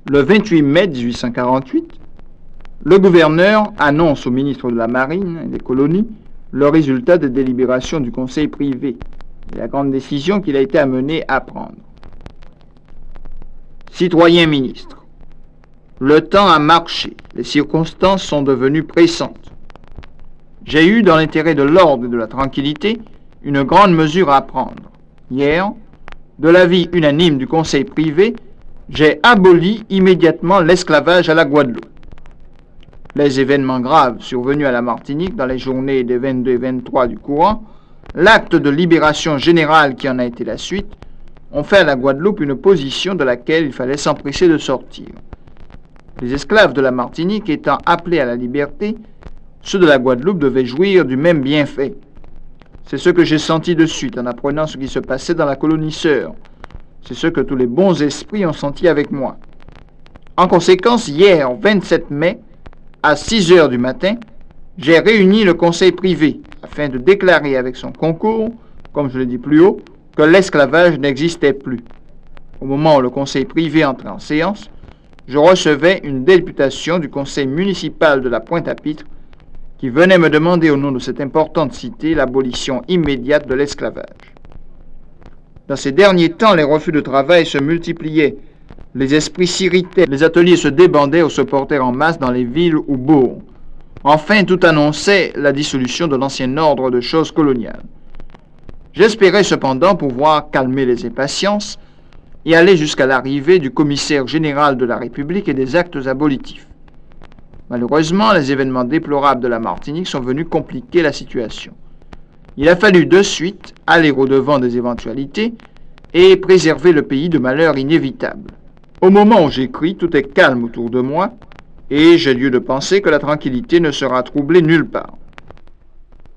Le 28 mai 1848, le gouverneur annonce au ministre de la Marine et des colonies le résultat des délibérations du conseil privé et la grande décision qu'il a été amené à prendre. Citoyens ministres, le temps a marché, les circonstances sont devenues pressantes. J'ai eu, dans l'intérêt de l'ordre et de la tranquillité, une grande mesure à prendre. Hier, de l'avis unanime du conseil privé, j'ai aboli immédiatement l'esclavage à la Guadeloupe. Les événements graves survenus à la Martinique dans les journées des 22 et 23 du courant, l'acte de libération générale qui en a été la suite, ont fait à la Guadeloupe une position de laquelle il fallait s'empresser de sortir. Les esclaves de la Martinique étant appelés à la liberté, ceux de la Guadeloupe devaient jouir du même bienfait. C'est ce que j'ai senti de suite en apprenant ce qui se passait dans la colonie sœur. C'est ce que tous les bons esprits ont senti avec moi. En conséquence, hier, 27 mai, à 6 heures du matin, j'ai réuni le conseil privé afin de déclarer avec son concours, comme je l'ai dit plus haut, que l'esclavage n'existait plus. Au moment où le conseil privé entrait en séance, je recevais une députation du conseil municipal de la Pointe-à-Pitre qui venait me demander au nom de cette importante cité l'abolition immédiate de l'esclavage. Dans ces derniers temps, les refus de travail se multipliaient, les esprits s'irritaient, les ateliers se débandaient ou se portaient en masse dans les villes ou bourgs. Enfin, tout annonçait la dissolution de l'ancien ordre de choses coloniales. J'espérais cependant pouvoir calmer les impatiences et aller jusqu'à l'arrivée du commissaire général de la République et des actes abolitifs. Malheureusement, les événements déplorables de la Martinique sont venus compliquer la situation. Il a fallu de suite aller au-devant des éventualités et préserver le pays de malheurs inévitables. Au moment où j'écris, tout est calme autour de moi et j'ai lieu de penser que la tranquillité ne sera troublée nulle part.